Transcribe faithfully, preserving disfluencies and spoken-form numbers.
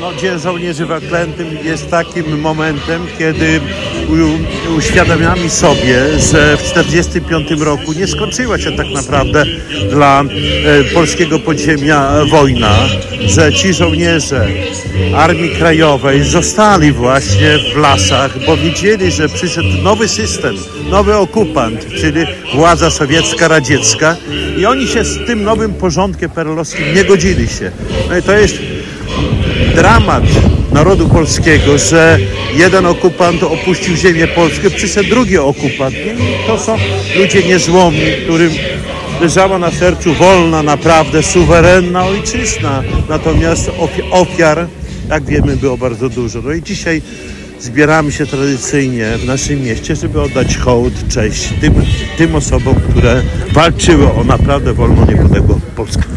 No, Dzień Żołnierzy Wyklętych jest takim momentem, kiedy u, uświadamiamy sobie, że w tysiąc dziewięćset czterdziestym piątym roku nie skończyła się tak naprawdę dla e, polskiego podziemia wojna, że ci żołnierze Armii Krajowej zostali właśnie w lasach, bo widzieli, że przyszedł nowy system, nowy okupant, czyli władza sowiecka, radziecka, i oni się z tym nowym porządkiem perelowskim nie godzili się. No i to jest dramat narodu polskiego, że jeden okupant opuścił ziemię polską, przyszedł drugi okupant. I to są ludzie niezłomni, którym leżała na sercu wolna, naprawdę suwerenna ojczyzna. Natomiast ofiar, jak wiemy, było bardzo dużo. No i dzisiaj zbieramy się tradycyjnie w naszym mieście, żeby oddać hołd, cześć tym, tym osobom, które walczyły o naprawdę wolną, niepodległą Polskę.